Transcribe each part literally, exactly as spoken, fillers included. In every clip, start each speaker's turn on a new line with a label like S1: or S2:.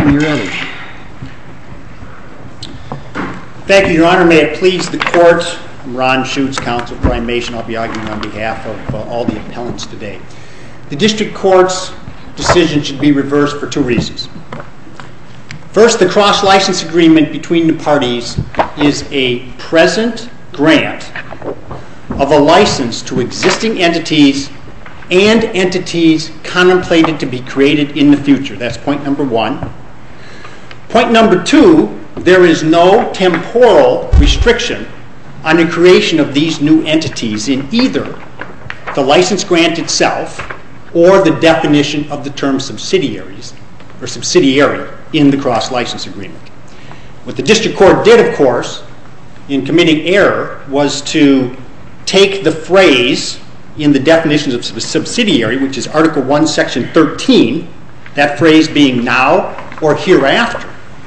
S1: when you're ready.
S2: Thank you, Your Honor. May it please the Court. I'm Ron Schutz, counsel for I-Mation. I'll be arguing on behalf of uh, all the appellants today. The District Court's decision should be reversed for two reasons. First, the cross-license agreement between the parties is a present grant of a license to existing entities and entities contemplated to be created in the future. That's point number one. Point number two, there is no temporal restriction on the creation of these new entities in either the license grant itself or the definition of the term subsidiaries or subsidiary in the cross-license agreement. What the District Court did, of course, in committing error was to take the phrase in the definitions of subsidiary, which is Article one, Section thirteen, that phrase being now or hereafter,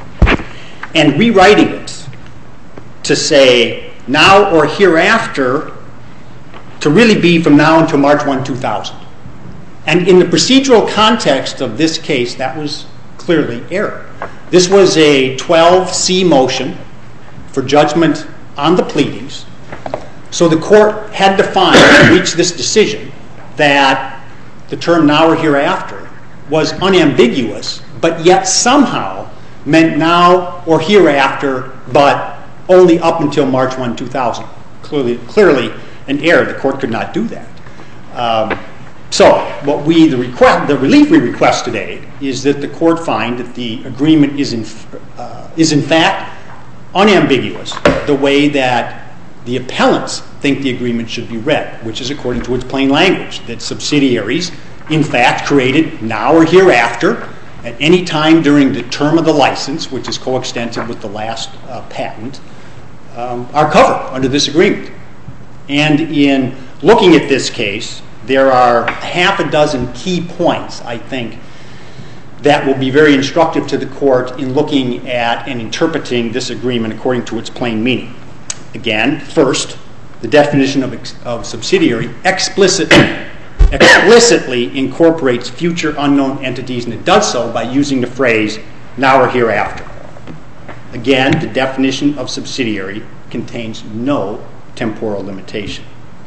S2: and rewriting it to say now or hereafter to really be from now until March first, two thousand. And in the procedural context of this case, that was clearly error. This was a twelve C motion for judgment on the pleadings. So the court had to find and reach this decision that the term now or hereafter was unambiguous, but yet somehow meant now or hereafter, but only up until March first, two thousand. Clearly, clearly an error. The court could not do that. Um, so what we, the, request, the relief we request today is that the court find that the agreement is in, uh, is in fact unambiguous, the way that the appellants think the agreement should be read, which is according to its plain language, that subsidiaries, in fact, created now or hereafter at any time during the term of the license, which is coextensive with the last uh, patent, um, are covered under this agreement. And in looking at this case, there are half a dozen key points, I think, that will be very instructive to the court in looking at and interpreting this agreement according to its plain meaning. Again, first, the definition of, ex- of subsidiary explicitly, explicitly incorporates future unknown entities, and it does so by using the phrase now or hereafter. Again, the definition of subsidiary contains no temporal limitation.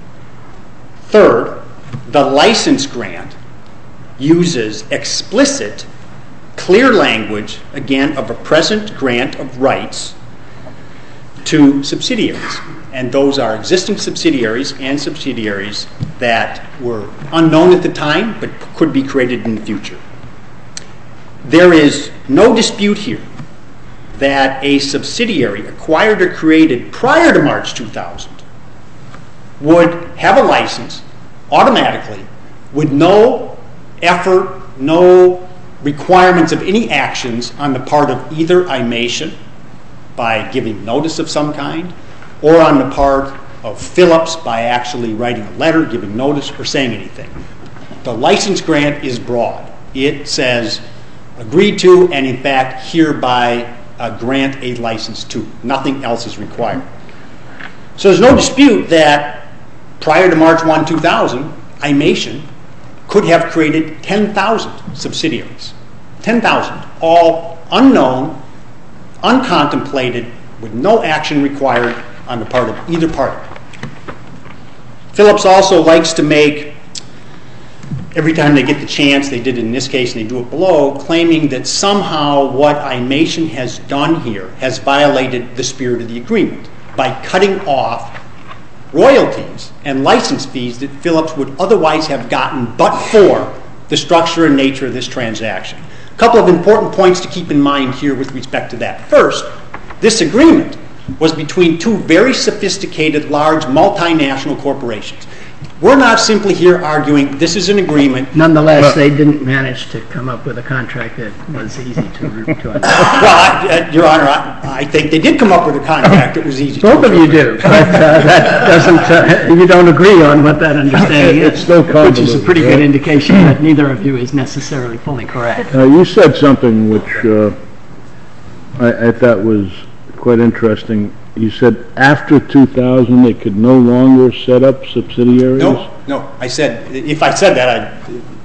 S2: Third, the license grant uses explicit, clear language, again, of a present grant of rights to subsidiaries. And those are existing subsidiaries and subsidiaries that were unknown at the time but could be created in the future. There is no dispute here that a subsidiary acquired or created prior to March two thousand would have a license automatically with no effort, no requirements of any actions on the part of either I-Mation by giving notice of some kind, or on the part of Phillips by actually writing a letter, giving notice, or saying anything. The license grant is broad. It says agreed to and in fact hereby uh, grant a license to. Nothing else is required. So there's no dispute that prior to March first, two thousand, I-Mation could have created ten thousand subsidiaries. ten thousand, all unknown, uncontemplated, with no action required on the part of either party. Phillips also likes to make, every time they get the chance, they did it in this case and they do it below, claiming that somehow what I-Mation has done here has violated the spirit of the agreement by cutting off royalties and license fees that Phillips would otherwise have gotten but for the structure and nature of this transaction. A couple of important points to keep in mind here with respect to that. First, this agreement was between two very sophisticated, large, multinational corporations. We're not simply here arguing this is an agreement.
S1: Nonetheless, well, they didn't manage to come up with a contract that was easy to, to understand.
S2: Well, I, uh, Your Honor, I, I think they did come up with a contract that was easy
S1: Both
S2: to
S1: of you do, but uh, that doesn't, uh, you don't agree on what that understanding is,
S3: still
S1: which is a pretty good indication that neither of you is necessarily fully correct.
S3: Uh, you said something which uh, I, I thought was quite interesting. You said after two thousand they could no longer set up subsidiaries?
S2: No, no. I said, if I said that, I,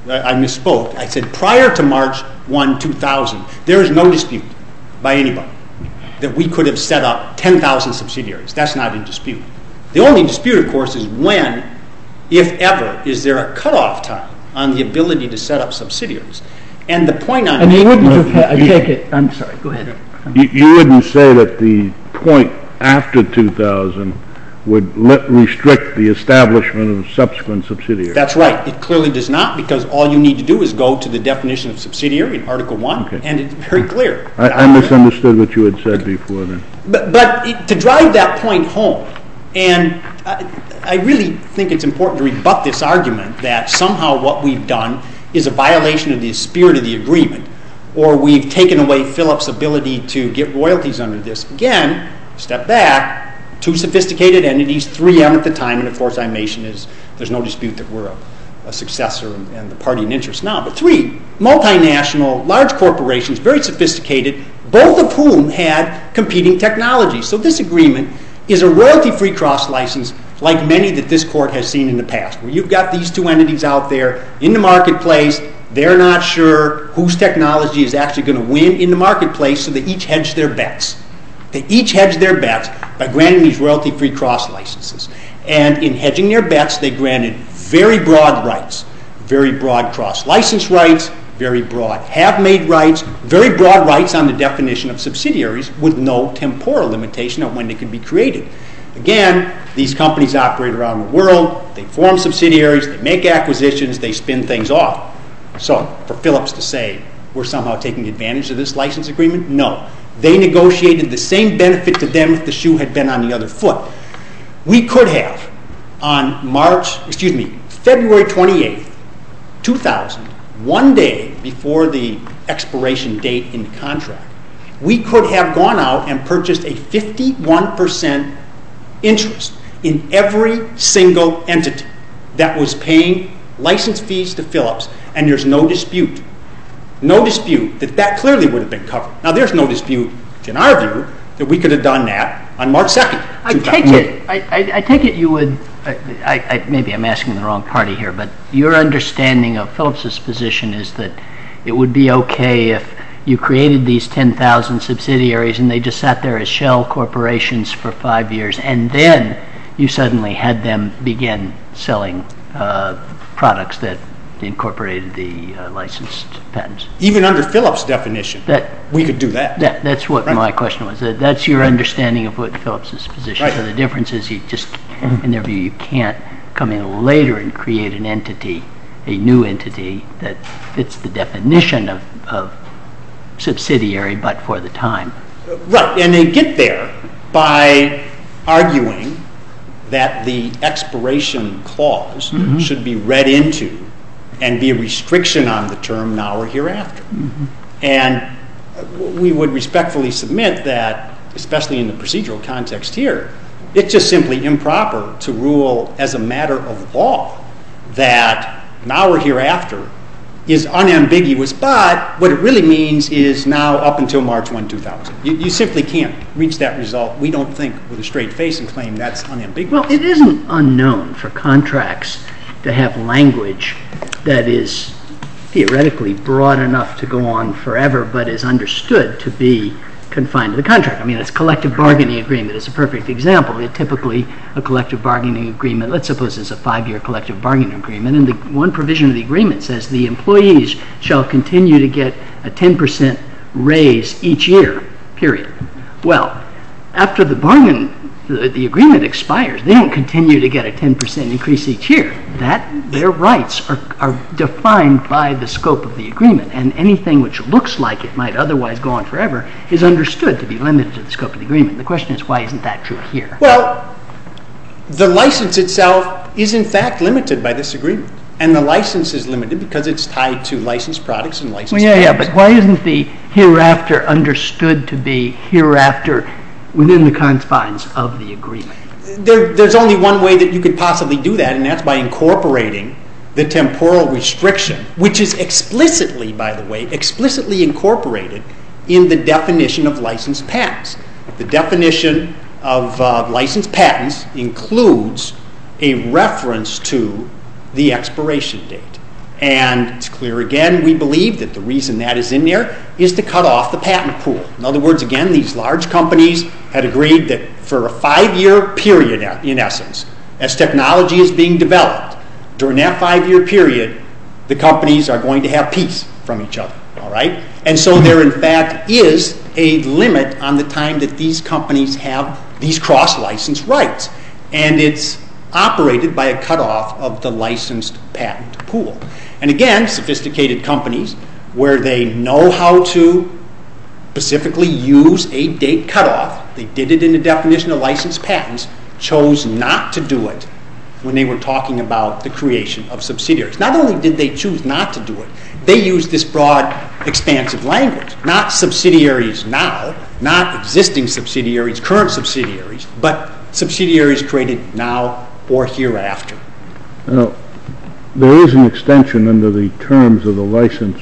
S2: I misspoke. I said prior to March first, two thousand, there is no dispute by anybody that we could have set up ten thousand subsidiaries. That's not in dispute. The only dispute, of course, is when, if ever, is there a cutoff time on the ability to set up subsidiaries. And the point I'm
S1: And you
S2: making...
S1: wouldn't have, I take it, I'm sorry, go ahead.
S3: You, you wouldn't say that the point after two thousand would let, restrict the establishment of subsequent subsidiaries.
S2: That's right. It clearly does not, because all you need to do is go to the definition of subsidiary in Article one,
S3: Okay.
S2: and it's very clear.
S3: I, I misunderstood what you had said before then.
S2: But, but it, to drive that point home, and I, I really think it's important to rebut this argument that somehow what we've done is a violation of the spirit of the agreement, or we've taken away Phillips' ability to get royalties under this. Again, step back, two sophisticated entities, three M at the time, and of course I mentioned is there's no dispute that we're a, a successor and, and the party in interest now, but three multinational, large corporations, very sophisticated, both of whom had competing technology. So this agreement is a royalty-free cross-license like many that this court has seen in the past, where you've got these two entities out there in the marketplace, they're not sure whose technology is actually going to win in the marketplace, so they each hedge their bets. They each hedge their bets by granting these royalty-free cross-licenses. And in hedging their bets, they granted very broad rights, very broad cross-license rights, very broad have-made rights, very broad rights on the definition of subsidiaries with no temporal limitation on when they could be created. Again, these companies operate around the world, they form subsidiaries, they make acquisitions, they spin things off. So for Phillips to say we're somehow taking advantage of this license agreement, no. They negotiated the same benefit to them if the shoe had been on the other foot. We could have, on March, excuse me, February twenty-eighth, two thousand, one day before the expiration date in the contract, we could have gone out and purchased a fifty-one percent interest in every single entity that was paying license fees to Phillips, and there's no dispute, no dispute that that clearly would have been covered. Now, there's no dispute, in our view, that we could have done that on March second.
S1: I take it, I, I, I take it you would, I, I, maybe I'm asking the wrong party here, but your understanding of Phillips's position is that it would be okay if you created these ten thousand subsidiaries and they just sat there as shell corporations for five years, and then you suddenly had them begin selling uh, products that incorporated the uh, licensed patents.
S2: Even under Phillips' definition,
S1: that,
S2: we could do that.
S1: that that's what right. my question was. That, that's your right. understanding of what Phillips's position.
S2: Right.
S1: So the difference is you just, in their view, you can't come in later and create an entity, a new entity that fits the definition of, of subsidiary, but for the time.
S2: Right, and they get there by arguing that the expiration clause mm-hmm. should be read into and be a restriction on the term now or hereafter. Mm-hmm. And we would respectfully submit that, especially in the procedural context here, it's just simply improper to rule as a matter of law that now or hereafter is unambiguous, but what it really means is now up until March first, two thousand. You, you simply can't reach that result, we don't think, with a straight face and claim that's unambiguous.
S1: Well, it isn't unknown for contracts to have language that is theoretically broad enough to go on forever, but is understood to be confined to the contract. I mean, it's collective bargaining agreement is a perfect example. It typically, a collective bargaining agreement, let's suppose it's a five-year collective bargaining agreement, and the one provision of the agreement says the employees shall continue to get a ten percent raise each year, period. Well, after the bargain, the, the agreement expires, they don't continue to get a ten percent increase each year. That, their rights are, are defined by the scope of the agreement, and anything which looks like it might otherwise go on forever is understood to be limited to the scope of the agreement. The question is, why isn't that true here?
S2: Well, the license itself is in fact limited by this agreement, and the license is limited because it's tied to licensed products and licensed
S1: well, yeah,
S2: products.
S1: yeah, but why isn't the hereafter understood to be hereafter within the confines of the agreement?
S2: There, there's only one way that you could possibly do that, and that's by incorporating the temporal restriction, which is explicitly, by the way, explicitly incorporated in the definition of licensed patents. The definition of uh, licensed patents includes a reference to the expiration date. And it's clear again, we believe that the reason that is in there is to cut off the patent pool. In other words, again, these large companies had agreed that for a five-year period, in essence, as technology is being developed, during that five-year period, the companies are going to have peace from each other, all right? And so there, in fact, is a limit on the time that these companies have these cross-license rights. And it's operated by a cutoff of the licensed patent pool. And again, sophisticated companies, where they know how to specifically use a date cutoff, they did it in the definition of licensed patents, chose not to do it when they were talking about the creation of subsidiaries. Not only did they choose not to do it, they used this broad, expansive language. Not subsidiaries now, not existing subsidiaries, current subsidiaries, but subsidiaries created now or hereafter.
S3: Now, there is an extension under the terms of the license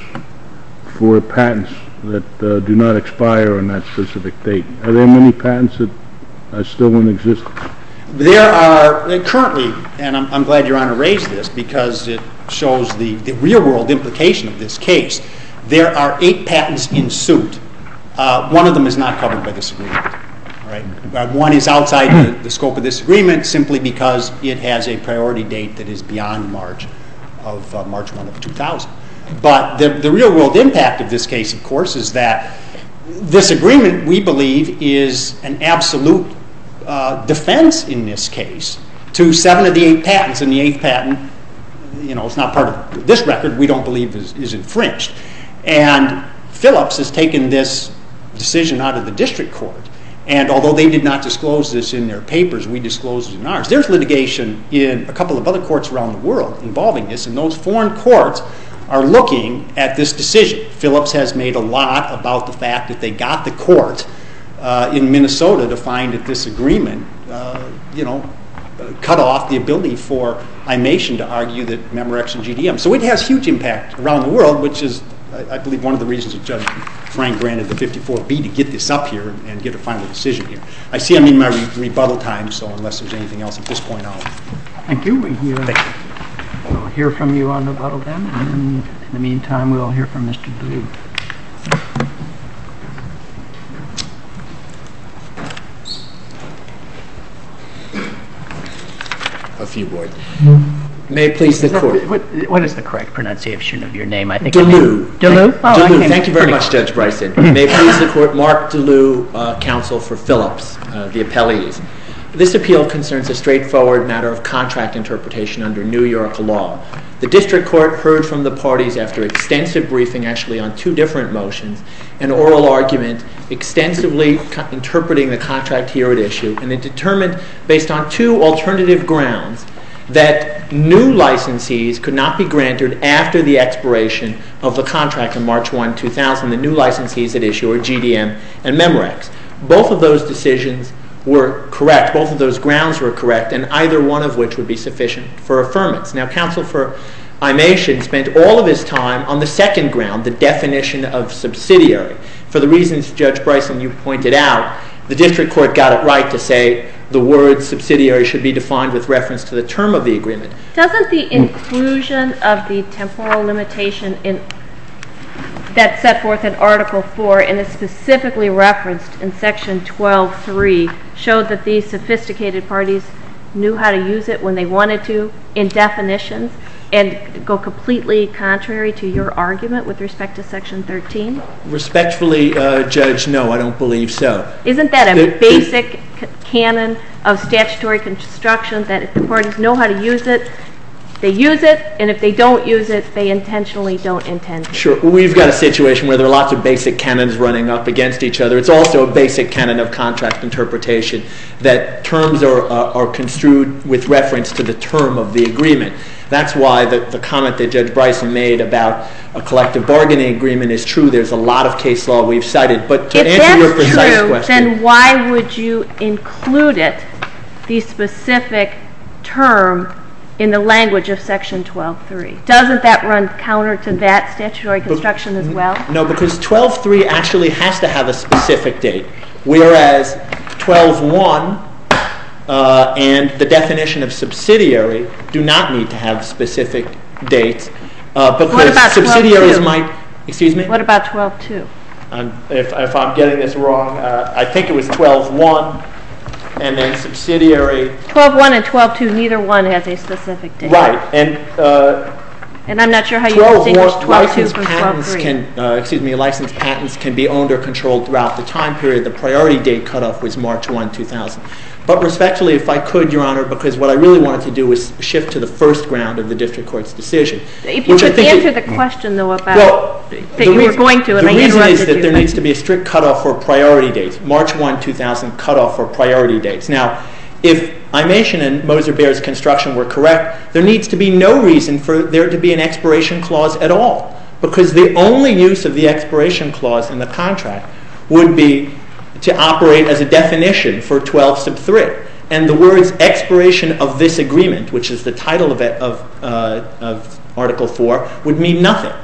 S3: for patents that uh, do not expire on that specific date. Are there many patents that are still in existence?
S2: There are currently, and I'm, I'm glad Your Honor raised this because it shows the, the real-world implication of this case. There are eight patents in suit. Uh, one of them is not covered by this agreement. All right? Uh, one is outside the, the scope of this agreement simply because it has a priority date that is beyond March of uh, March first of two thousand. But the, the real-world impact of this case, of course, is that this agreement, we believe, is an absolute uh, defense in this case to seven of the eight patents, and the eighth patent, you know, it's not part of this record, we don't believe is, is infringed. And Phillips has taken this decision out of the district court, and although they did not disclose this in their papers, we disclosed it in ours. There's litigation in a couple of other courts around the world involving this, and those foreign courts are looking at this decision. Phillips has made a lot about the fact that they got the court uh, in Minnesota to find that this agreement, uh, you know, uh, cut off the ability for Imation to argue that Memorex and G D M. So it has huge impact around the world, which is, I, I believe, one of the reasons that Judge Frank granted the fifty-four B to get this up here and, and get a final decision here. I see I'm in my re- rebuttal time, so unless there's anything else at this point, I'll...
S1: Thank you. We hear,
S2: Thank you.
S1: We'll hear from you on rebuttal then, and in the meantime, we'll hear from Mister Blue.
S4: A few words. May it please the court.
S1: What, what is the correct pronunciation of your name? I think
S4: Delu.
S1: Delu? Oh,
S4: Delu. Thank you very much, Judge Bryson. May it please the court. Mark Delu, uh, counsel for Phillips, uh, the appellees. This appeal concerns a straightforward matter of contract interpretation under New York law. The district court heard from the parties after extensive briefing, actually on two different motions, an oral argument extensively co- interpreting the contract here at issue, and it determined, based on two alternative grounds, that new licensees could not be granted after the expiration of the contract on March first, two thousand. The new licensees at issue are G D M and Memorex. Both of those decisions were correct. Both of those grounds were correct, and either one of which would be sufficient for affirmance. Now, counsel for Imation spent all of his time on the second ground, the definition of subsidiary. For the reasons, Judge Bryson, you pointed out, the district court got it right to say the word subsidiary should be defined with reference to the term of the agreement.
S5: Doesn't the inclusion of the temporal limitation in that's set forth in Article four and is specifically referenced in Section twelve point three show that these sophisticated parties knew how to use it when they wanted to in definitions and go completely contrary to your argument with respect to Section thirteen?
S4: Respectfully, uh, Judge, no, I don't believe so.
S5: Isn't that a
S4: The-
S5: basic c- canon of statutory construction that if the parties know how to use it, they use it, and if they don't use it, they intentionally don't intend to?
S4: Sure. We've got a situation where there are lots of basic canons running up against each other. It's also a basic canon of contract interpretation that terms are, uh, are construed with reference to the term of the agreement. That's why the, the comment that Judge Bryson made about a collective bargaining agreement is true. There's a lot of case law we've cited. But to
S5: if
S4: answer your
S5: that's
S4: precise
S5: true,
S4: question...
S5: then why would you include it, the specific term, in the language of Section twelve point three? Doesn't that run counter to that statutory construction as well?
S4: No, because twelve point three actually has to have a specific date, whereas twelve point one uh, and the definition of subsidiary do not need to have specific dates. Uh, because
S5: What about
S4: subsidiaries
S5: twelve two?
S4: might, excuse me?
S5: What about twelve two?
S4: Um, if, if I'm getting this wrong, uh, I think it was twelve one, and then subsidiary.
S5: twelve one and twelve two, neither one has a specific date.
S4: Right, and uh,
S5: And I'm not sure how you
S4: twelve
S5: distinguish
S4: one
S5: twelve two
S4: licensed
S5: from twelve
S4: patents
S5: three.
S4: can, uh, excuse me, licensed patents can be owned or controlled throughout the time period. The priority date cutoff was March first, two thousand. But respectfully, if I could, Your Honor, because what I really wanted to do was shift to the first ground of the district court's decision.
S5: If you
S4: which I
S5: could
S4: think
S5: answer
S4: it-
S5: the question, though, about
S4: Well,
S5: that
S4: the
S5: you were
S4: reason-
S5: going to, and I
S4: The reason
S5: interrupted
S4: is that
S5: you.
S4: there needs to be a strict cutoff for priority dates. March first, two thousand cutoff for priority dates. Now, if Imation and Moser Bears construction were correct, there needs to be no reason for there to be an expiration clause at all, because the only use of the expiration clause in the contract would be to operate as a definition for twelve sub three. And the words expiration of this agreement, which is the title of, it, of, uh, of Article four, would mean nothing.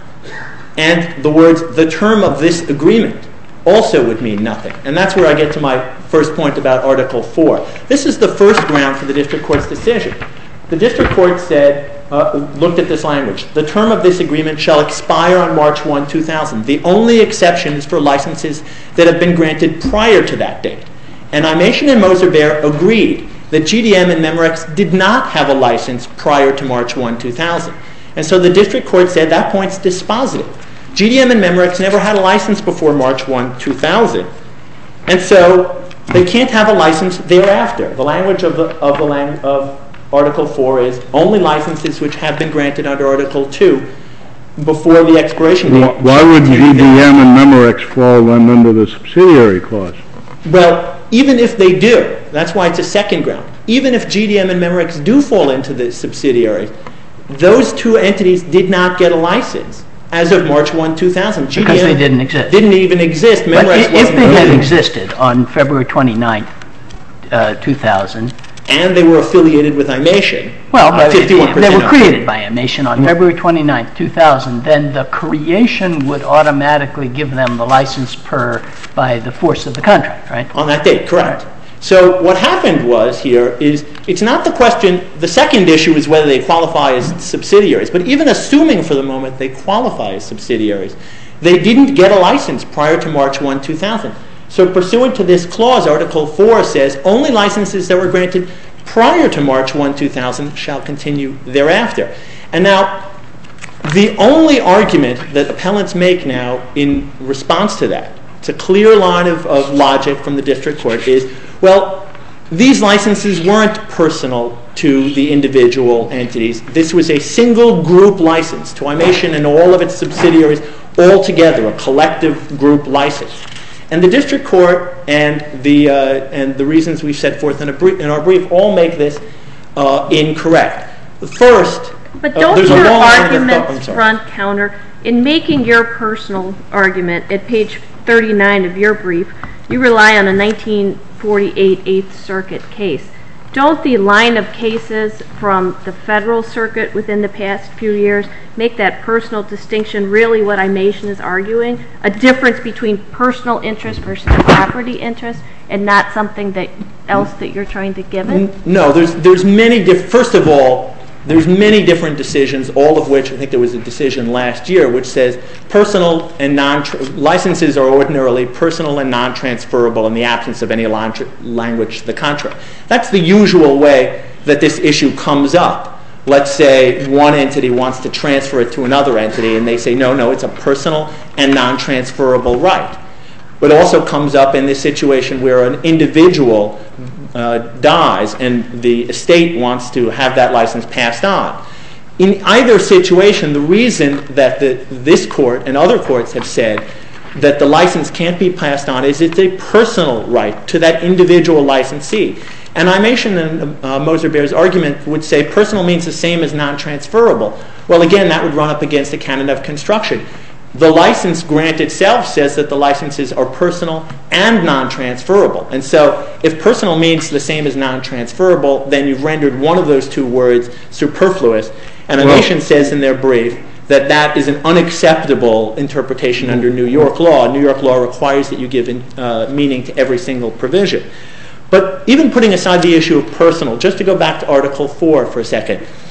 S4: And the words the term of this agreement also would mean nothing. And that's where I get to my first point about Article four. This is the first ground for the district court's decision. The district court said, uh, looked at this language, the term of this agreement shall expire on March first, two thousand. The only exception is for licenses that have been granted prior to that date. And Imation and Moser Bear agreed that G D M and Memorex did not have a license prior to March first, two thousand. And so the district court said that point's dispositive. G D M and Memorex never had a license before March first, two thousand. And so they can't have a license thereafter. The language of, the, of, the lang- of Article four is only licenses which have been granted under Article two before the expiration date.
S3: Why why would G D M and Memorex fall then under the subsidiary clause?
S4: Well, even if they do, that's why it's a second ground. Even if G D M and Memorex do fall into the subsidiaries, those two entities did not get a license as of March first, two thousand. G D M
S1: Because they didn't exist.
S4: Didn't even exist.
S1: But
S4: Memorex
S1: i- if
S4: wasn't
S1: they had
S4: included.
S1: existed on February twenty-ninth, uh, two thousand,
S4: And they were affiliated with Imation.
S1: well,
S4: uh,
S1: but if
S4: fifty-one percent
S1: they were
S4: of-
S1: created by Imation on February twenty-ninth, two thousand, then the creation would automatically give them the license per by the force of the contract, right?
S4: On that date, correct. So what happened was here is, it's not the question, the second issue is whether they qualify as subsidiaries, but even assuming for the moment they qualify as subsidiaries, they didn't get a license prior to March first, two thousand. So pursuant to this clause, Article four says only licenses that were granted prior to March first, two thousand shall continue thereafter. And now, the only argument that appellants make now in response to that, it's a clear line of, of logic from the district court, is, well, these licenses weren't personal to the individual entities. This was a single group license to Imation and all of its subsidiaries all together, a collective group license. And the district court and the, uh, and the reasons we've set forth in, a brief, in our brief all make this uh, incorrect. First,
S5: But
S4: uh,
S5: don't
S4: there's a
S5: your
S4: long line of thought- I'm
S5: arguments
S4: sorry.
S5: run counter? In making your personal argument at page thirty-nine of your brief, you rely on a nineteen forty-eight Eighth Circuit case. Don't the line of cases from the Federal Circuit within the past few years make that personal distinction really what Imation is arguing? A difference between personal interest versus property interest, and not something that else that you're trying to give it?
S4: N- No, there's there's many different. First of all, there's many different decisions, all of which I think there was a decision last year, which says personal and non licenses are ordinarily personal and non-transferable in the absence of any lan- language to the contrary. That's the usual way that this issue comes up. Let's say one entity wants to transfer it to another entity, and they say, no, no, it's a personal and non-transferable right. But it also comes up in this situation where an individual uh, dies and the estate wants to have that license passed on. In either situation, the reason that the, this court and other courts have said that the license can't be passed on is it's a personal right to that individual licensee. And Imation and uh, Moser Bear's argument would say personal means the same as non-transferable. Well, again, that would run up against the canon of construction. The license grant itself says that the licenses are personal and non-transferable. And so if personal means the same as non-transferable, then you've rendered one of those two words superfluous. And Imation well, says in their brief that that is an unacceptable interpretation under New York law. New York law requires that you give in, uh, meaning to every single provision. But even putting aside the issue of personal, just to go back to Article four for a second,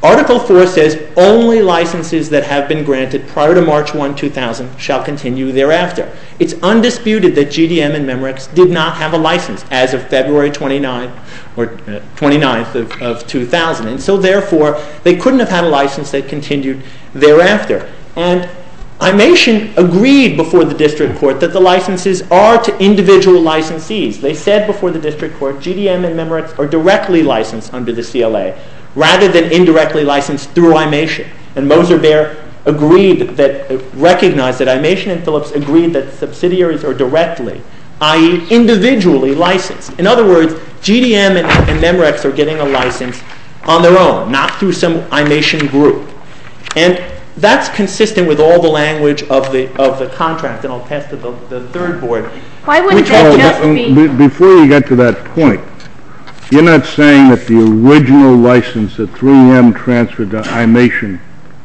S4: Article four says only licenses that have been granted prior to March first, two thousand shall continue thereafter. It's undisputed that G D M and Memorex did not have a license as of February twenty-ninth or uh, twenty-ninth of, of two thousand. And so therefore, they couldn't have had a license that continued thereafter. And Imation agreed before the district court that the licenses are to individual licensees. They said before the district court, G D M and Memorex are directly licensed under the C L A, rather than indirectly licensed through Imation. And Moser Bear agreed that, uh, recognized that Imation and Phillips agreed that subsidiaries are directly, that is individually licensed. In other words, G D M and, and Memorex are getting a license on their own, not through some Imation group. And that's consistent with all the language of the of the contract, and I'll pass to the, the third board.
S5: Why wouldn't that just
S3: um,
S5: be...
S3: be- Before you get to that point, you're not saying that the original license that three M transferred to Imation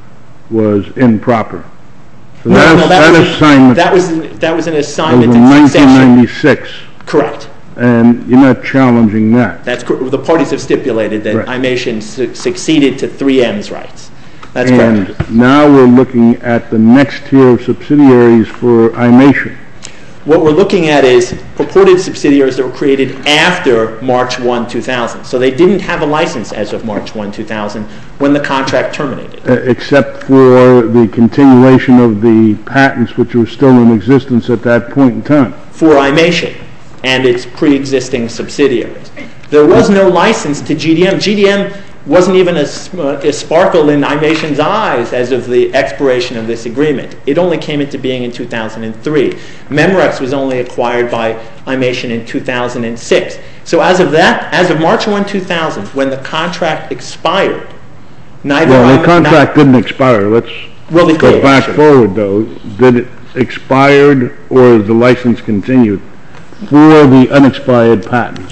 S3: was improper. So
S4: No,
S3: that,
S4: no, that,
S3: that
S4: was,
S3: assignment
S4: that was that was an
S3: was
S4: assignment
S3: in
S4: in
S3: nineteen
S4: succession.
S3: ninety-six,
S4: Correct.
S3: and you're not challenging that.
S4: That's cor- the parties have stipulated that
S3: Right.
S4: Imation su- succeeded to three M's rights. That's
S3: And
S4: correct.
S3: now we're looking at the next tier of subsidiaries for Imation.
S4: What we're looking at is purported subsidiaries that were created after March first, two thousand. So they didn't have a license as of March first, two thousand, when the contract terminated.
S3: Uh, except for the continuation of the patents which were still in existence at that point in time.
S4: For Imation and its pre-existing subsidiaries. There was no license to G D M. G D M wasn't even a, a sparkle in Imation's eyes as of the expiration of this agreement. It only came into being in two thousand three. Memorex was only acquired by Imation in two thousand six. So as of that, as of March first, two thousand, when the contract expired, neither
S3: Well, the
S4: Im-
S3: contract didn't expire. Let's
S4: Well, it
S3: go
S4: did,
S3: back
S4: actually.
S3: forward, though. Did it expired, or is the license continued for the unexpired patents?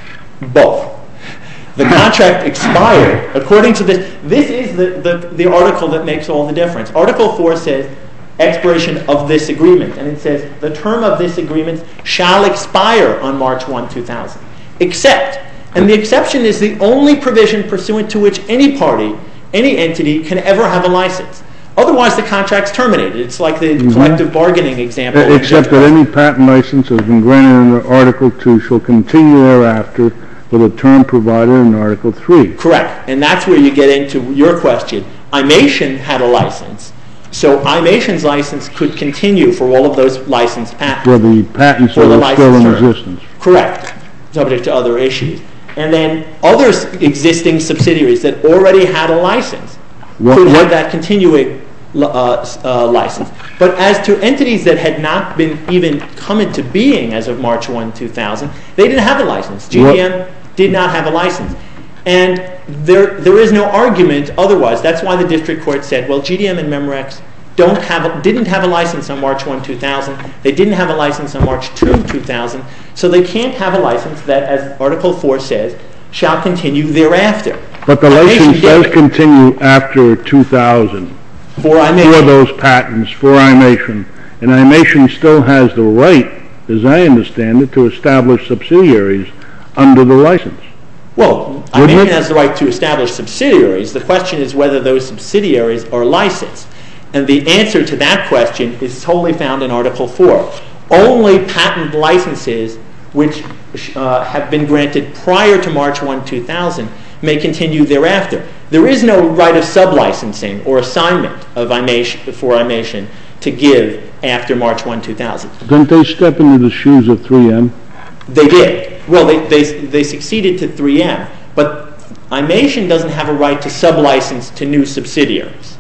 S4: Both. The contract expired. According to this, this is the, the, the article that makes all the difference. Article four says expiration of this agreement. And it says the term of this agreement shall expire on March first, two thousand. Except, and the exception is the only provision pursuant to which any party, any entity can ever have a license. Otherwise, the contract's terminated. It's like the
S3: Mm-hmm.
S4: collective bargaining example.
S3: Uh, Except that any patent license has been granted under Article two shall continue thereafter with a term provided in Article three.
S4: Correct. And that's where you get into your question. Imation had a license. So Imation's license could continue for all of those licensed patents.
S3: For the patents
S4: For
S3: that
S4: the
S3: are still in
S4: licensed term.
S3: existence.
S4: Correct. Subject to other issues. And then other s- existing subsidiaries that already had a license
S3: What-
S4: could
S3: what-
S4: have that continuing li- uh, s- uh, license. But as to entities that had not been even come into being as of March first, two thousand, they didn't have a license. G D M did not have a license. And there there is no argument otherwise. That's why the district court said, well, G D M and Memorex don't have a, didn't have a license on March first, two thousand. They didn't have a license on March second, two thousand. So they can't have a license that, as Article four says, shall continue thereafter.
S3: But the
S4: Imation
S3: license
S4: did
S3: does continue after two thousand
S4: For
S3: for
S4: Imation.
S3: those patents, for Imation. And Imation still has the right, as I understand it, to establish subsidiaries under the license.
S4: Well,
S3: Wouldn't
S4: Imation
S3: it?
S4: has the right to establish subsidiaries. The question is whether those subsidiaries are licensed. And the answer to that question is solely found in Article four. Only patent licenses which uh, have been granted prior to March first, two thousand may continue thereafter. There is no right of sublicensing or assignment of Imation, for Imation to give after March first, two thousand.
S3: Didn't they step into the shoes of three M?
S4: They did. Well, they, they, they succeeded to three M, but Imation doesn't have a right to sublicense to new subsidiaries.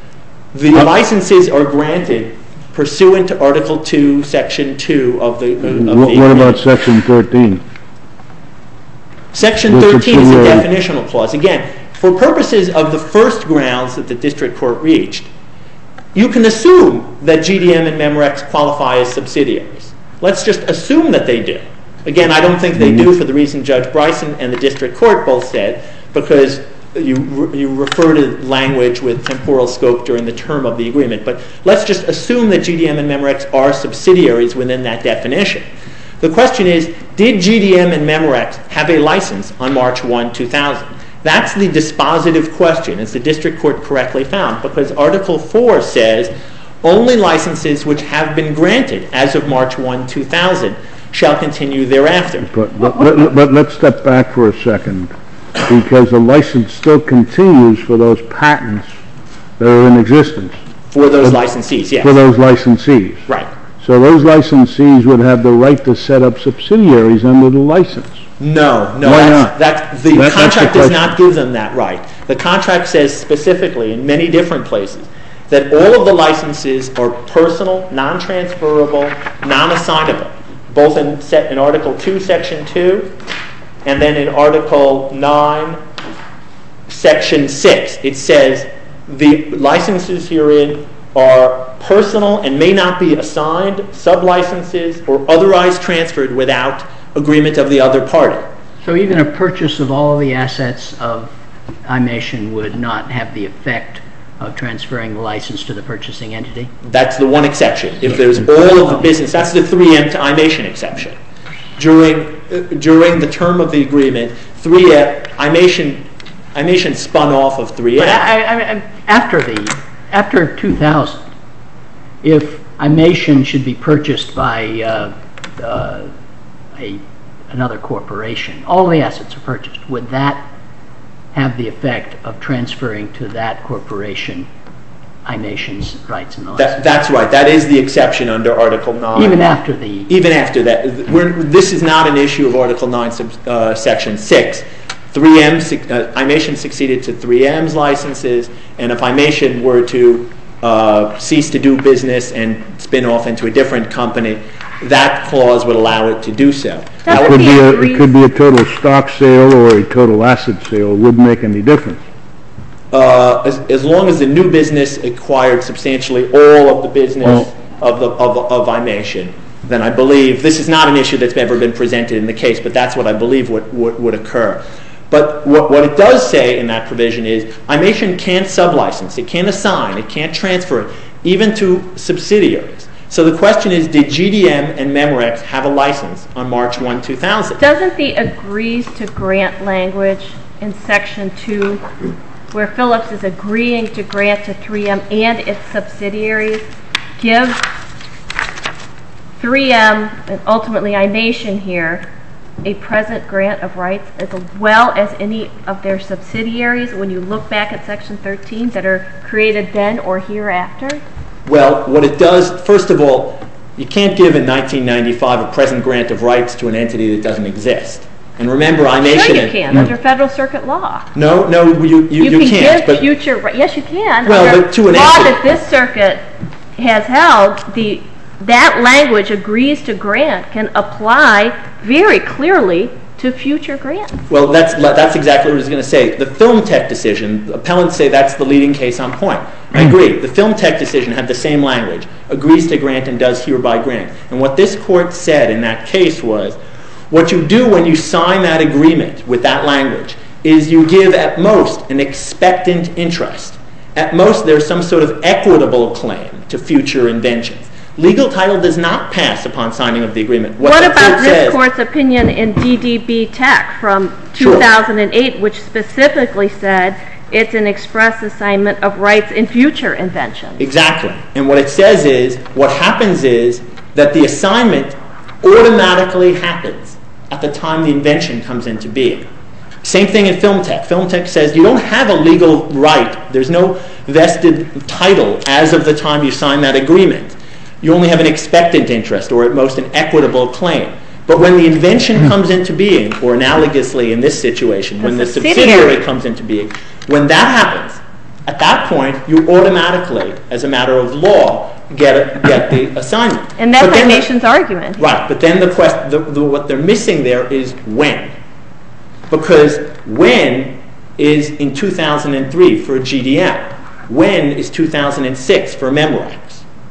S4: The licenses are granted pursuant to Article two, Section two of the, of the
S3: What what about
S4: agreement.
S3: Section thirteen?
S4: Section
S3: the
S4: thirteen is a
S3: subsidiary?
S4: definitional clause. Again, for purposes of the first grounds that the district court reached, you can assume that G D M and Memorex qualify as subsidiaries. Let's just assume that they do. Again, I don't think they do for the reason Judge Bryson and the district court both said, because you re- you refer to language with temporal scope during the term of the agreement. But let's just assume that G D M and Memorex are subsidiaries within that definition. The question is, did G D M and Memorex have a license on March first, two thousand? That's the dispositive question, as the district court correctly found, because Article four says only licenses which have been granted as of March first, two thousand shall continue thereafter.
S3: But, but, but, but let's step back for a second, because the license still continues for those patents that are in existence.
S4: For those licensees, yes.
S3: For those licensees.
S4: Right.
S3: So those licensees would have the right to set up subsidiaries under the license.
S4: No, no.
S3: Why
S4: that's,
S3: not?
S4: That's, the
S3: That-
S4: contract
S3: that's the
S4: does
S3: question.
S4: not give them that right. The contract says specifically in many different places that all of the licenses are personal, non-transferable, non-assignable, both in, set, in Article two, Section two, and then in Article nine, Section six. It says the licenses herein are personal and may not be assigned, sub-licenses, or otherwise transferred without agreement of the other party.
S1: So even a purchase of all of the assets of Imation would not have the effect of transferring the license to the purchasing entity?
S4: That's the one exception. If there's all of the business, that's the three M to Imation exception. During uh, during the term of the agreement, three M Imation Imation spun off of three M.
S1: But I, I, I, after the after two thousand, if Imation should be purchased by uh, uh, a another corporation, all the assets are purchased, would that have the effect of transferring to that corporation Imation's rights and the license?
S4: That, that's right. That is the exception under Article nine.
S1: Even after the...
S4: Even after that. We're, this is not an issue of Article nine, sub, uh, Section six. three M, uh, Imation succeeded to three M's licenses, and if Imation were to uh, cease to do business and spin off into a different company, that clause would allow it to do so.
S3: It could, be a, it could be a total stock sale or a total asset sale. It wouldn't make any difference.
S4: Uh, as, as long as the new business acquired substantially all of the business
S3: Oh.
S4: of the of, of Imation, then I believe this is not an issue that's ever been presented in the case, but that's what I believe would, would, would occur. But what, what it does say in that provision is Imation can't sublicense, it can't assign, it can't transfer it, even to subsidiaries. So the question is, did G D M and Memorex have a license on March first, two thousand?
S5: Doesn't the agrees to grant language in Section two, where Phillips is agreeing to grant to three M and its subsidiaries, give three M and ultimately Imation here a present grant of rights as well as any of their subsidiaries when you look back at Section thirteen that are created then or hereafter?
S4: Well, what it does, first of all, you can't give in nineteen ninety-five a present grant of rights to an entity that doesn't exist. And remember, Imation...
S5: Sure you can, under federal circuit law.
S4: No, no, you, you, you,
S5: you can
S4: can't.
S5: give
S4: but
S5: future... Yes, you can.
S4: Well,
S5: under
S4: but to an
S5: law
S4: entity.
S5: that this circuit has held, the that language, agrees to grant, can apply very clearly to future grants.
S4: Well, that's that's exactly what I was going to say. The Film Tech decision, appellants say that's the leading case on point. I agree. The Film Tech decision had the same language, agrees to grant and does hereby grant. And what this court said in that case was, what you do when you sign that agreement with that language is you give at most an expectant interest. At most, there's some sort of equitable claim to future inventions. Legal title does not pass upon signing of the agreement.
S5: What, what about this
S4: says,
S5: court's opinion in D D B Tech from
S4: Sure.
S5: two thousand eight, which specifically said it's an express assignment of rights in future inventions?
S4: Exactly. And what it says is, what happens is that the assignment automatically happens at the time the invention comes into being. Same thing in Film Tech. Film Tech says you don't have a legal right. There's no vested title as of the time you sign that agreement. You only have an expectant interest, or at most an equitable claim. But when the invention comes into being, or analogously in this situation,
S5: The
S4: when the
S5: subsidiary.
S4: subsidiary comes into being, when that happens, at that point, you automatically, as a matter of law, get a, get the assignment.
S5: And that's
S4: But then the-
S5: Imation's argument.
S4: Right, but then the quest, the, the, what they're missing there is when. Because when is in two thousand three for G D M. When is two thousand six for Memorex.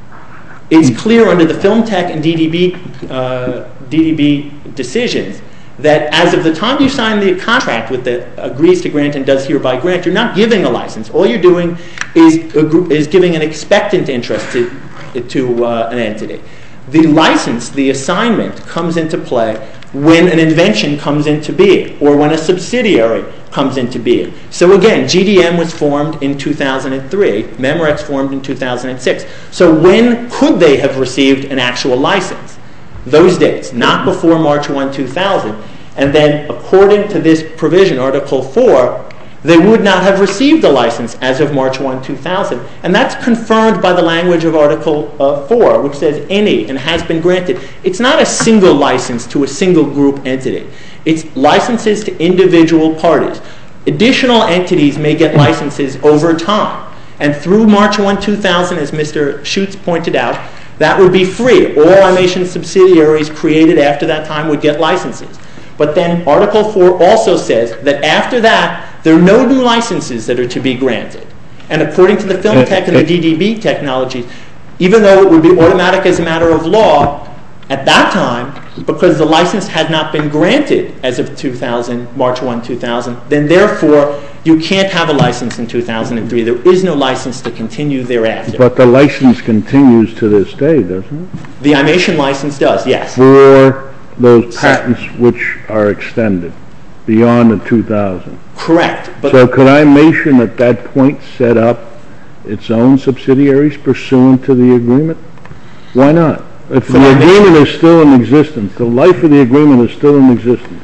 S4: It's clear under the Film Tech and D D B, uh, D D B decisions that as of the time you sign the contract with the agrees to grant and does hereby grant, you're not giving a license. All you're doing is, is giving an expectant interest to, to uh, an entity. The license, the assignment, comes into play when an invention comes into being or when a subsidiary comes into being. So again, G D M was formed in two thousand three, Memorex formed in two thousand six. So when could they have received an actual license? Those dates, not before March first, two thousand. And then according to this provision, Article four, they would not have received a license as of March first, two thousand. And that's confirmed by the language of Article uh, four, which says any and has been granted. It's not a single license to a single group entity. It's licenses to individual parties. Additional entities may get licenses over time. And through March first, two thousand, as Mister Schutz pointed out, that would be free. All I-Mation subsidiaries created after that time would get licenses. But then Article four also says that after that, there are no new licenses that are to be granted. And according to the film tech and the D D B technologies, even though it would be automatic as a matter of law, at that time, because the license had not been granted as of two thousand, March first, two thousand, then therefore you can't have a license in two thousand three. There is no license to continue thereafter.
S3: But the license continues to this day, doesn't it?
S4: The I-Mation license does, yes.
S3: For those patents which are extended beyond the two thousand.
S4: Correct. But
S3: so could I-Mation at that point set up its own subsidiaries pursuant to the agreement? Why not? If the agreement is still in existence, the life of the agreement is still in existence,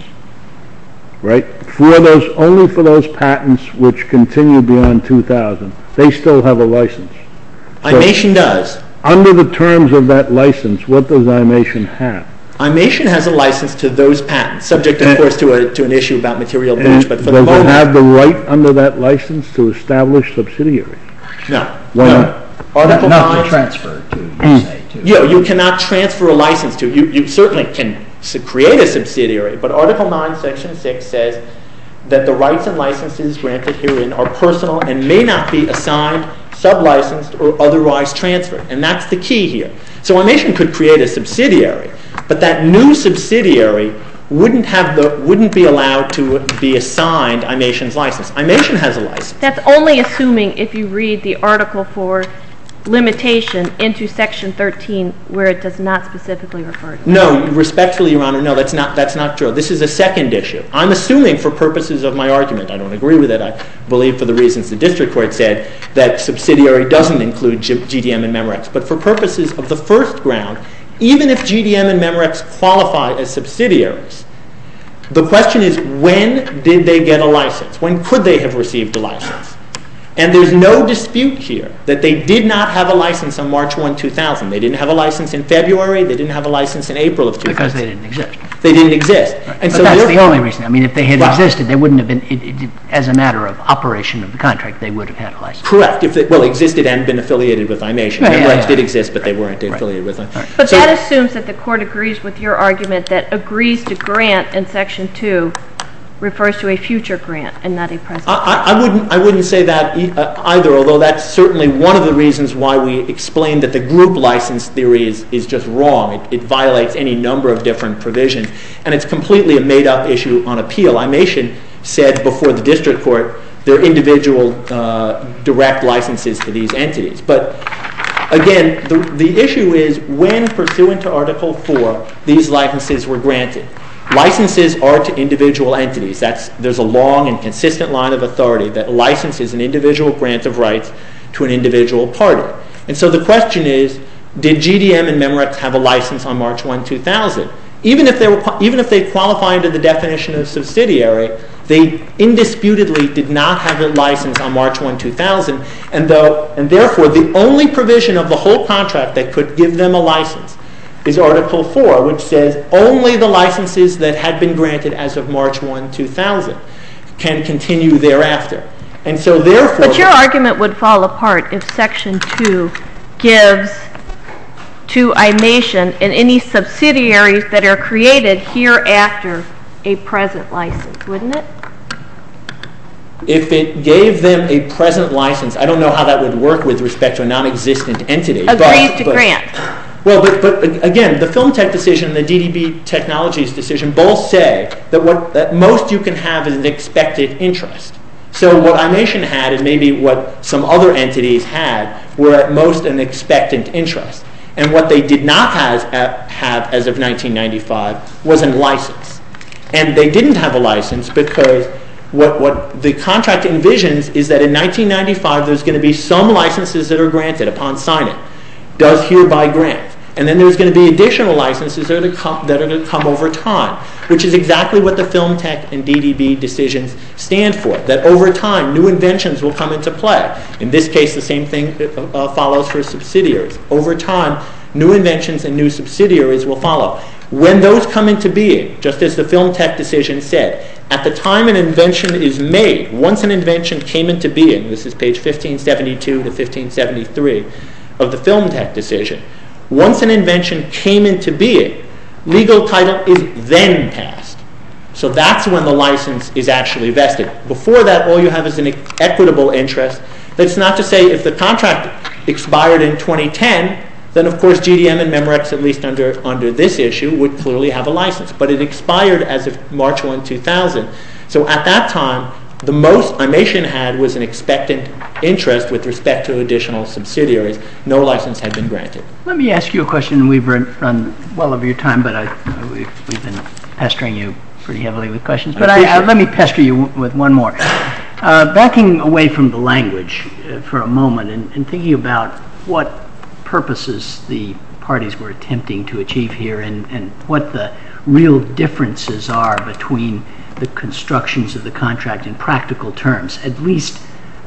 S3: right? For those, only for those patents which continue beyond two thousand, they still have a license.
S4: I-Mation does.
S3: Under the terms of that license, what does I-Mation have?
S4: I-Mation has a license to those patents, subject, of course, to a to an issue about material breach. But for the moment,
S3: does it have the right under that license to establish subsidiaries?
S4: No.
S3: Why
S4: no.
S3: not?
S4: Article
S1: not
S4: nine,
S1: to transfer to, you say, to.
S4: You know, you cannot transfer a license to. You you certainly can create a subsidiary, but Article nine, Section six says that the rights and licenses granted herein are personal and may not be assigned, sublicensed, or otherwise transferred. And that's the key here. So I-Mation could create a subsidiary, but that new subsidiary wouldn't have the wouldn't be allowed to be assigned I-Mation's license. I-Mation has a license.
S5: That's only assuming if you read the Article four limitation into Section thirteen, where it does not specifically refer to it.
S4: No, respectfully, Your Honor, no, that's not that's not true. This is a second issue. I'm assuming for purposes of my argument, I don't agree with it. I believe for the reasons the district court said that subsidiary doesn't include G D M and Memorex. But for purposes of the first ground, even if G D M and Memorex qualify as subsidiaries, the question is, when did they get a license? When could they have received a license? And there's no dispute here that they did not have a license on March first, two thousand. They didn't have a license in February. They didn't have a license in April of two thousand.
S1: Because they didn't exist.
S4: They didn't exist.
S1: Right.
S4: And
S1: but
S4: so
S1: that's the only reason. I mean, if they had
S4: right.
S1: existed, they wouldn't have been, it, it, as a matter of operation of the contract, they would have had a license.
S4: Correct. If they, well, existed and been affiliated with I-Mation.
S1: Right,
S4: Memorex
S1: yeah, yeah.
S4: did exist, but they weren't
S1: right.
S4: affiliated with I-Mation.
S1: Right.
S5: But
S4: so,
S5: that assumes that the court agrees with your argument that agrees to grant in Section two refers to a future grant and not a present.
S4: I, I wouldn't. I wouldn't say that e- uh, either. Although that's certainly one of the reasons why we explained that the group license theory is, is just wrong. It, it violates any number of different provisions, and it's completely a made-up issue on appeal. I-Mation said before the district court there are individual uh, direct licenses to these entities. But again, the the issue is when, pursuant to Article four, these licenses were granted. Licenses are to individual entities. That's, there's a long and consistent line of authority that a license is an individual grant of rights to an individual party. And so the question is, did G D M and Memorex have a license on March first, two thousand? Even if they were, even if they qualify under the definition of subsidiary, they indisputably did not have a license on March first, two thousand, and though, and therefore the only provision of the whole contract that could give them a license is Article four, which says only the licenses that had been granted as of March first, two thousand can continue thereafter. And so therefore...
S5: But your argument would fall apart if Section two gives to I-Mation and any subsidiaries that are created hereafter a present license, wouldn't it?
S4: If it gave them a present license, I don't know how that would work with respect to a non-existent entity.
S5: Agrees
S4: but,
S5: to
S4: but,
S5: grant.
S4: Well, but, but again, the Film Tech decision and the D D B Technologies decision both say that what that most you can have is an expected interest. So what I-Mation had and maybe what some other entities had were at most an expectant interest. And what they did not has, uh, have as of nineteen ninety-five was a license. And they didn't have a license because what, what the contract envisions is that in nineteen ninety-five there's going to be some licenses that are granted upon signing. Does hereby grant. And then there's going to be additional licenses that are, to come, that are going to come over time, which is exactly what the Film Tech and D D B decisions stand for, that over time new inventions will come into play. In this case, the same thing uh, follows for subsidiaries. Over time, new inventions and new subsidiaries will follow. When those come into being, just as the Film Tech decision said, at the time an invention is made, once an invention came into being, this is page fifteen seventy-two to fifteen seventy-three of the Film Tech decision, once an invention came into being, legal title is then passed. So that's when the license is actually vested. Before that, all you have is an equitable interest. That's not to say if the contract expired in twenty ten, then of course G D M and Memorex, at least under, under this issue, would clearly have a license. But it expired as of March first, two thousand. So at that time, the most Imation had was an expectant interest with respect to additional subsidiaries. No license had been granted.
S1: Let me ask you a question. We've run, run well over your time, but I, we've, we've been pestering you pretty heavily with questions. But I, I, let me pester you with one more. Uh, backing away from the language uh, for a moment and, and thinking about what purposes the parties were attempting to achieve here and, and what the real differences are between the constructions of the contract in practical terms. At least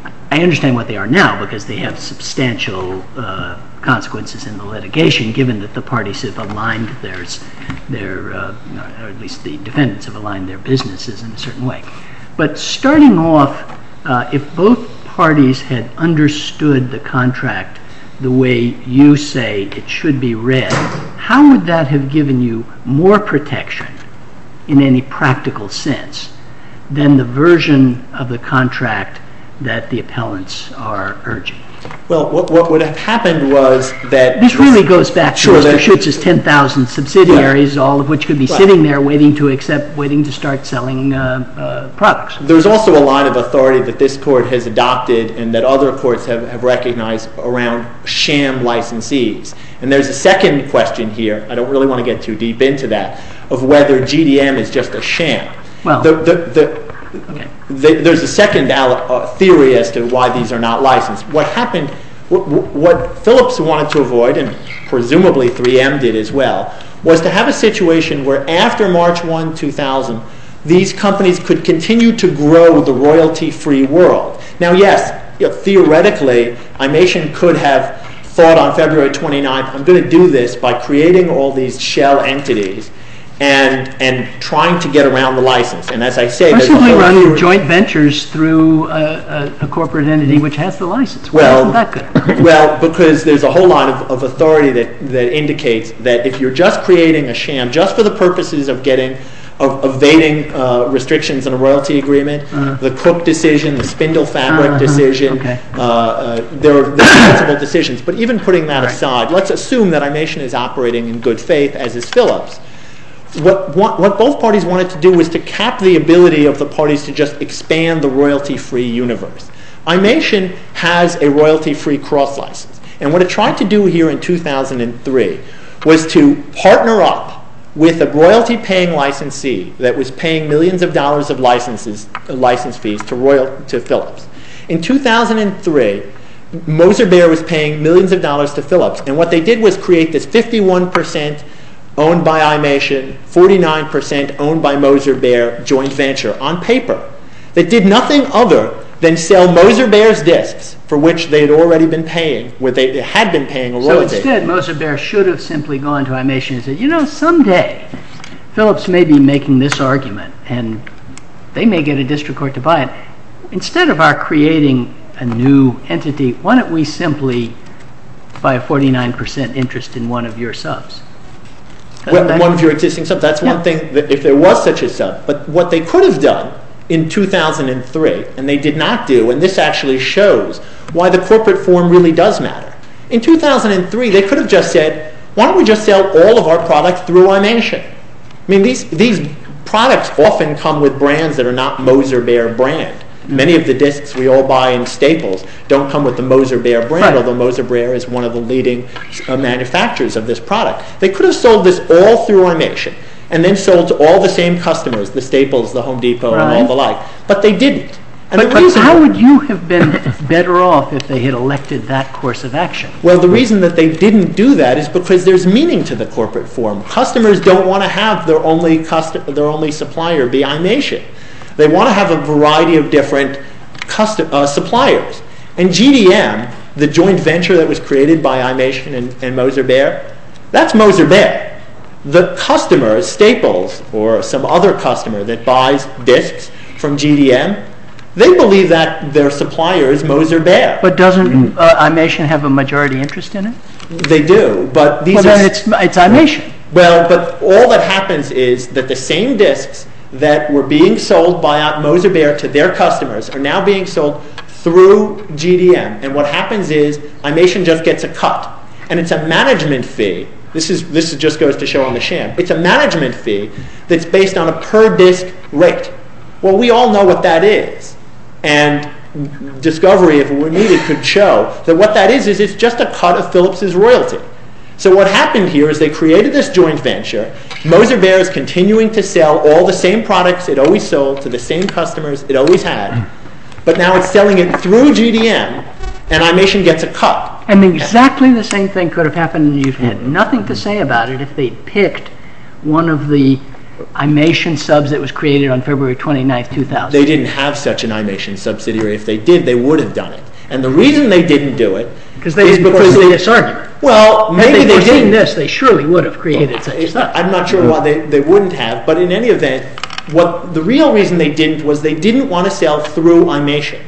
S1: I understand what they are now because they have substantial uh, consequences in the litigation, given that the parties have aligned theirs, their, uh, or at least the defendants have aligned their businesses in a certain way. But starting off, uh, if both parties had understood the contract the way you say it should be read, how would that have given you more protection in any practical sense than the version of the contract that the appellants are urging?
S4: Well, what, what would have happened was that...
S1: This really goes back to
S4: sure,
S1: Mister Schutz's ten thousand subsidiaries, yeah. all of which could be right. sitting there waiting to accept, waiting to start selling uh, uh, products.
S4: There's also a line of authority that this court has adopted and that other courts have, have recognized around sham licensees. And there's a second question here, I don't really want to get too deep into that, of whether G D M is just a sham.
S1: Well,
S4: the, the, the, okay. the, there's a second uh, theory as to why these are not licensed. What happened, what, what Philips wanted to avoid, and presumably three M did as well, was to have a situation where after March first, two thousand, these companies could continue to grow the royalty-free world. Now, yes, you know, theoretically, Imation could have thought on February twenty-ninth, I'm going to do this by creating all these shell entities and and trying to get around the license. And as I say,
S1: or simply running joint ventures through a, a, a corporate entity which has the license. Why
S4: well,
S1: isn't that good?
S4: Well, because there's a whole line of, of authority that, that indicates that if you're just creating a sham, just for the purposes of getting of evading uh, restrictions in a royalty agreement, uh-huh. the Cook decision, the Spindle Fabric uh-huh. decision, okay. uh, uh, there are multiple decisions. But even putting that right. aside, let's assume that Imation is operating in good faith, as is Philips. What, what, what both parties wanted to do was to cap the ability of the parties to just expand the royalty-free universe. Imation has a royalty-free cross-license. And what it tried to do here in two thousand three was to partner up with a royalty-paying licensee that was paying millions of dollars of licenses, uh, license fees to Royal to Philips. In two thousand three, Moser Baer was paying millions of dollars to Philips, and what they did was create this fifty-one percent owned by Imation, forty-nine percent owned by Moser Baer joint venture on paper that did nothing other than sell Moser Baer's discs, for which they had already been paying, where they, they had been paying a royalty.
S1: So instead, Moser Baer should have simply gone to Imation and said, you know, someday Philips may be making this argument, and they may get a district court to buy it. Instead of our creating a new entity, why don't we simply buy a forty-nine percent interest in one of your subs?
S4: Well, one of your existing subs. That's
S1: yeah.
S4: one thing, that if there was such a sub. But what they could have done in two thousand three, and they did not do, and this actually shows why the corporate form really does matter. In two thousand three, they could have just said, why don't we just sell all of our products through Imation? I mean, these, these products often come with brands that are not Moser Baer brand. Many of the discs we all buy in Staples don't come with the Moser Baer brand,
S1: Right.
S4: although Moser Baer is one of the leading uh, manufacturers of this product. They could have sold this all through Imation and then sold to all the same customers, the Staples, the Home Depot, and all
S1: Right.
S4: the like. But they didn't. And
S1: But,
S4: the
S1: but
S4: reason
S1: how would you have been better off if they had elected that course of action?
S4: Well, the reason that they didn't do that is because there's meaning to the corporate form. Customers don't want to have their only custom, their only supplier be Imation. They want to have a variety of different custom, uh, suppliers. And G D M, the joint venture that was created by Imation and, and Moser Baer, that's Moser Baer. The customer, Staples, or some other customer that buys discs from G D M, they believe that their supplier is Moser Baer.
S1: But doesn't uh, Imation have a majority interest in it?
S4: They do, but these
S1: Well,
S4: are...
S1: then it's, it's Imation.
S4: Well, but all that happens is that the same discs that were being sold by Moser Baer to their customers are now being sold through G D M. And what happens is Imation just gets a cut. And it's a management fee. This is this is just goes to show on the sham. It's a management fee that's based on a per disc rate. Well, we all know what that is. And Discovery, if it were needed, could show that what that is is it's just a cut of Philips's royalty. So what happened here is they created this joint venture. Moser Baer is continuing to sell all the same products it always sold to the same customers it always had, but now it's selling it through G D M, and Imation gets a cut.
S1: And exactly the same thing could have happened, and you've had nothing to say about it if they'd picked one of the Imation subs that was created on February twenty-ninth, two thousand.
S4: They didn't have such an Imation subsidiary. If they did, they would have done it. And the reason they didn't do it
S1: Because they
S4: is
S1: didn't
S4: because
S1: foresee
S4: they,
S1: this argument.
S4: well,
S1: Had
S4: maybe
S1: they
S4: they
S1: foreseen
S4: didn't.
S1: this, they surely would have created such a
S4: It-
S1: sub.
S4: I'm not sure why they, they wouldn't have, but in any event, what the real reason they didn't was they didn't want to sell through Imation.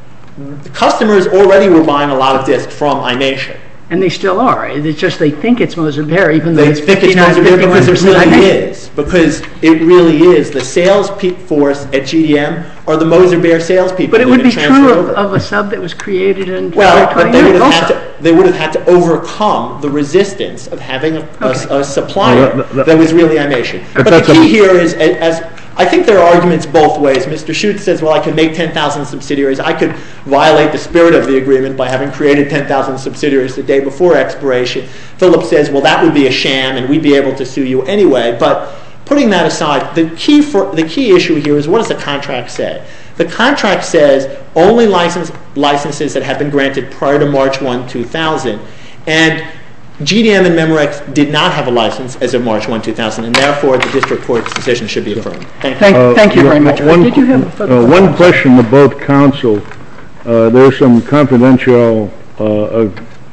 S4: The customers already were buying a lot of discs from Imation.
S1: And they still are. It's just they think it's Moser Baer, even though
S4: They
S1: it's
S4: think it's
S1: fifty-nine,
S4: Moser Baer because it
S1: fifty-one percent
S4: really
S1: Imation.
S4: is. Because it really is. The sales pe- force at G D M are the Moser Baer salespeople.
S1: But it
S4: that
S1: would
S4: have
S1: be
S4: been transferred
S1: true of,
S4: over.
S1: of a sub that was created in
S4: Well, but they would
S1: February
S4: have
S1: twenty-ninth
S4: had
S1: also.
S4: to. They would have had to overcome the resistance of having a, a-
S1: Okay.
S4: a supplier
S3: Well, that- that-
S4: that was really Imation. But the
S3: that's a-
S4: key here is, a- as I think there are arguments both ways. Mister Schutz says, "Well, I could make ten thousand subsidiaries. I could violate the spirit of the agreement by having created ten thousand subsidiaries the day before expiration." Phillips says, "Well, that would be a sham, and we'd be able to sue you anyway." But putting that aside, the key for the key issue here is, what does the contract say? The contract says only license licenses that have been granted prior to March first, two thousand, and G D M and Memorex did not have a license as of March first, two thousand, and therefore the district court's decision should be affirmed. Thank you.
S1: Thank,
S3: Uh,
S1: thank you very
S3: one-
S1: much.
S3: One,
S1: Did you have a further
S3: uh, one question to both counsel. Uh, there's some confidential uh, uh,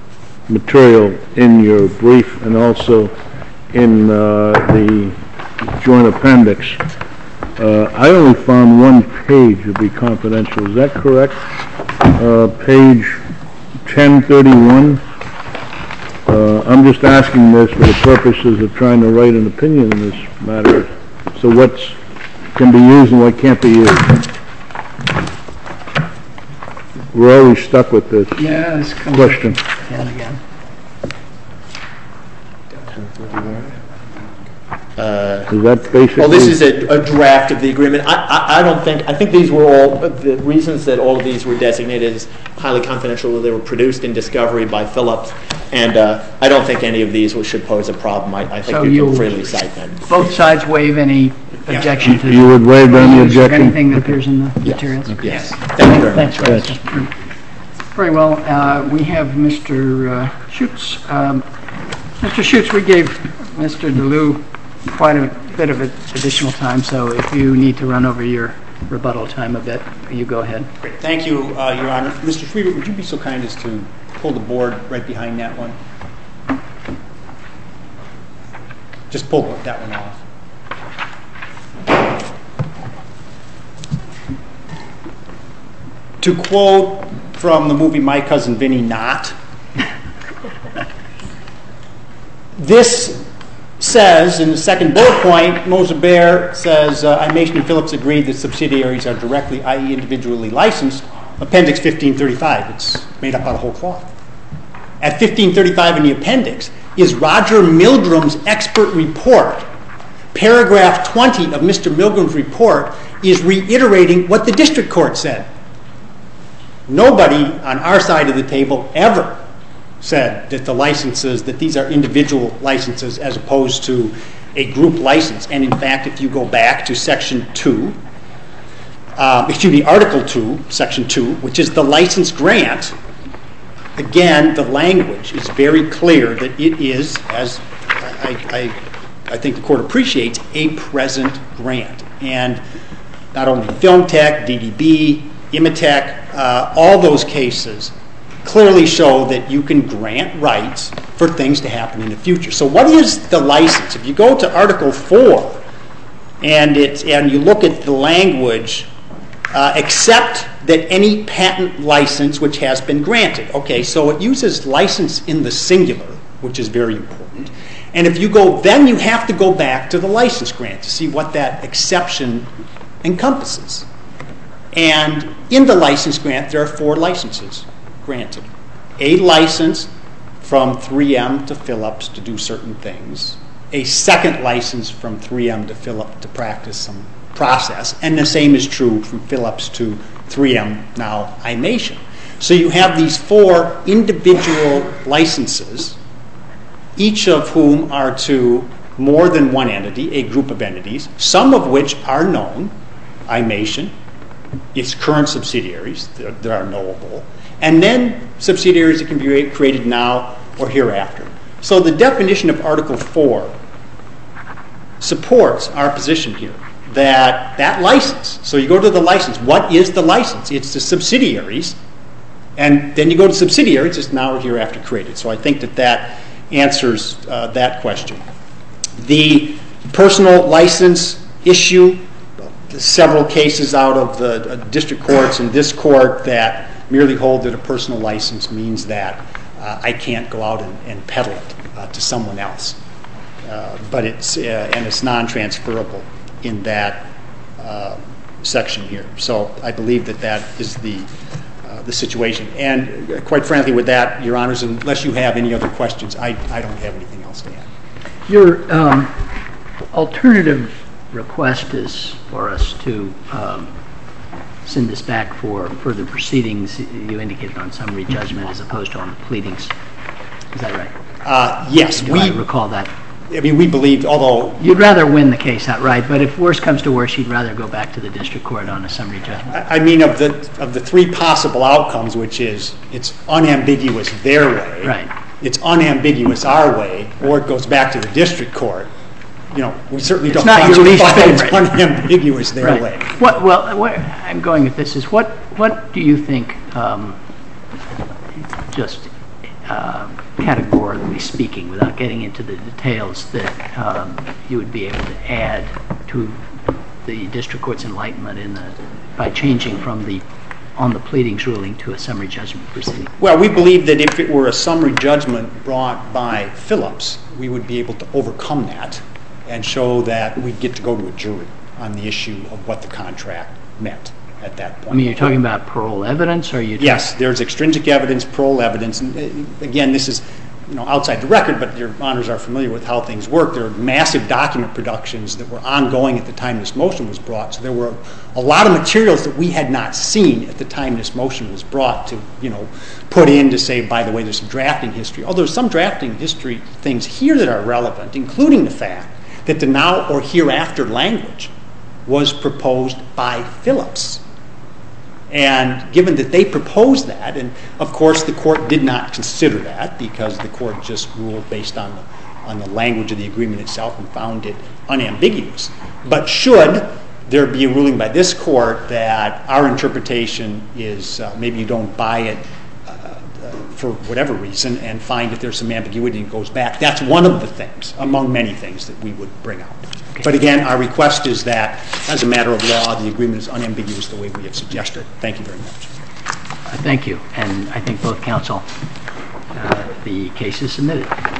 S3: material in your brief and also in uh, the joint appendix. Uh, I only found one page to be confidential. Is that correct? Uh, page ten thirty-one. Uh, I'm just asking this for the purposes of trying to write an opinion in this matter. So what's can be used and what can't be used? We're always stuck with this
S1: Yeah, this comes
S3: question.
S1: again again.
S3: Is that basically?
S4: Well, this is a, a draft of the agreement. I, I, I don't think, I think these were all, the reasons that all of these were designated as highly confidential, they were produced in discovery by Phillips, and uh, I don't think any of these will- should pose a problem. I, I think
S1: So
S4: you
S1: you'll-
S4: can freely cite them.
S1: Both sides waive any objection to
S3: You would waive any
S1: use of
S3: objection?
S1: anything that appears in the materials?
S4: Yes. Thank you very much.
S1: Thanks, Russ. Very well. Uh, we have Mister Uh, Schutz. Um, Mister Schutz, we gave Mister DeLue quite a bit of additional time, so if you need to run over your rebuttal time a bit, you go ahead.
S2: Great. Thank you, uh, Your Honor. Mister Schreiber, would you be so kind as to pull the board right behind that one? Just pull that one off. To quote from the movie My Cousin Vinny, not. This says, in the second bullet point, Moser Baer says, uh, Imation and Phillips agreed that subsidiaries are directly, that is individually licensed. Appendix fifteen thirty-five, it's made up out of whole cloth. At fifteen thirty-five in the appendix is Roger Milgram's expert report. Paragraph twenty of Mister Milgram's report is reiterating what the district court said. Nobody on our side of the table ever said that the licenses, that these are individual licenses as opposed to a group license. And in fact, if you go back to Section two, uh, excuse me, Article two, Section two, which is the license grant, again, the language is very clear that it is, as I, I, I think the court appreciates, a present grant. And not only Film Tech, D D B, Imatech, uh, all those cases clearly show that you can grant rights for things to happen in the future. So what is the license? If you go to Article four and, it's, and you look at the language, uh, except that any patent license which has been granted. Okay, so it uses license in the singular, which is very important. And if you go, then you have to go back to the license grant to see what that exception encompasses. And in the license grant, there are four licenses granted. A license from three M to Philips to do certain things. A second license from three M to Philips to practice some process. And the same is true from Philips to three M, now iMation. So you have these four individual licenses, each of whom are to more than one entity, a group of entities, some of which are known, iMation, its current subsidiaries that are knowable, and then subsidiaries that can be created now or hereafter. So the definition of Article four supports our position here, that that license, so you go to the license, what is the license? It's the subsidiaries, and then you go to subsidiaries, it's now or hereafter created. So I think that that answers uh, that question. The personal license issue, several cases out of the uh, district courts and this court that merely hold that a personal license means that uh, I can't go out and, and peddle it uh, to someone else. Uh, but it's, uh, and it's non-transferable in that uh, section here. So I believe that that is the, uh, the situation. And uh, quite frankly with that, Your Honors, unless you have any other questions, I, I don't have anything else to add.
S1: Your um, alternative request is for us to um, send this back for further proceedings. You indicated on summary judgment as opposed to on the pleadings. Is that right?
S2: Uh, yes.
S1: Do
S2: we
S1: I recall that?
S2: I mean, we believed, although...
S1: You'd rather win the case outright, but if worse comes to worse, you'd rather go back to the district court on a summary judgment.
S2: I mean, of the of the three possible outcomes, which is it's unambiguous their way,
S1: right.
S2: It's unambiguous our way, or it goes back to the district court. You know, we certainly
S1: It's
S2: don't
S1: not your least
S2: it's
S1: favorite.
S2: unambiguous their
S1: Right.
S2: way.
S1: What, well, where I'm going with this is what what do you think, um, just uh, categorically speaking, without getting into the details, that um, you would be able to add to the district court's enlightenment in the by changing from the on the pleadings ruling to a summary judgment proceeding?
S2: Well, we believe that if it were a summary judgment brought by Philips, we would be able to overcome that and show that we'd get to go to a jury on the issue of what the contract meant at that point.
S1: I mean, you're talking about parole evidence, or are you?
S2: Yes, there's extrinsic evidence, parole evidence, and uh, again, this is, you know, outside the record, but your honors are familiar with how things work. There are massive document productions that were ongoing at the time this motion was brought, so there were a lot of materials that we had not seen at the time this motion was brought to, you know, put in to say, by the way, there's some drafting history. Although there's some drafting history things here that are relevant, including the fact that the now or hereafter language was proposed by Philips. And given that they proposed that, and of course the court did not consider that because the court just ruled based on the, on the language of the agreement itself and found it unambiguous. But should there be a ruling by this court that our interpretation is uh, maybe you don't buy it uh, for whatever reason and find that there's some ambiguity and it goes back, that's one of the things, among many things, that we would bring out. Okay. But again, our request is that, as a matter of law, the agreement is unambiguous the way we have suggested. Thank you very much.
S1: Uh, thank you. And I think both counsel, uh, the case is submitted.